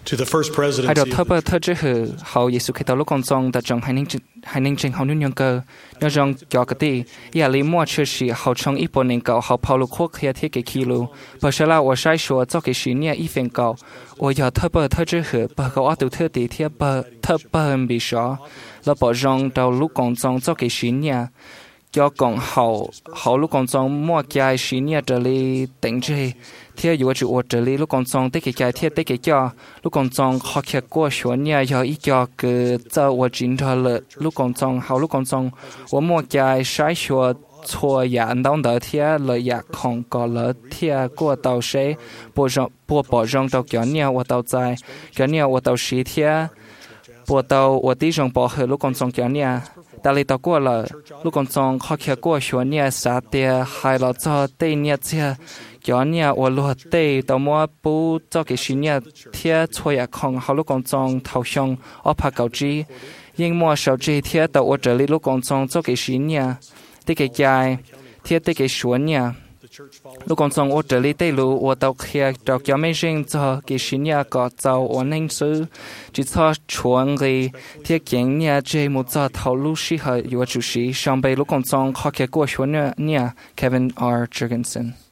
to the first hai presidency đầu of thấp the thơ chữ hử hậu Giêsu Kitô lúc còn trong đã trong hai ninh trình hậu nhân cơ nhớ rằng cho cái gì ya lý mua chưa sĩ hậu trong ít bốn年cầu hậu Paulo quốc kia thiết cái kilo bởi sao là我sai说做cái sĩ nia ít phần cầu我要thấp thơ chữ hử bởi cái ở từ thơ tí thiết bởi thấp hơn bị sợ là bỏ rằng đầu lúc còn trong做cái sĩ nia cho còn hậu lúc còn trong mua cái sĩ nia trở lại tỉnh chế thiết dụ chủ trở lại lúc còn trong tích cái thiết tích cái cho lúc còn trong họ kia qua số nia do ít cho cái cho我进到了lúc còn trong hậu lúc còn trong我mua cái sai số错呀当的贴了呀空搞了贴过到谁保证到今年我到在今年我到10天播到我弟兄保和lúc còn trong今年แต่เลยต่อ过了lúc còn trongเขาแค่过说เนี่ยสาเตียให้เราจะเตเนี่ยเจ้า今年我落地到么不做给新年贴错呀空好lúc còn trong头上我怕搞基因么手这贴到我这里lúc còn trong做给新年ที่เกี่ยที่ที่เกี่ยชวนเนี่ยลูกคนทรงอดเจริญได้รู้ว่าตัวเขียดอกยาไม่ริงจะกิชินยาก็จะอันนั้นซื้อจิตชอบชวนเลยที่เกี่ยเนี่ยเจมุจะทาลุชิเหอยู่จุดสีช่างไปลูกคนทรงขอแค่กัวชวนเนี่ย Kevin R. Jurgensen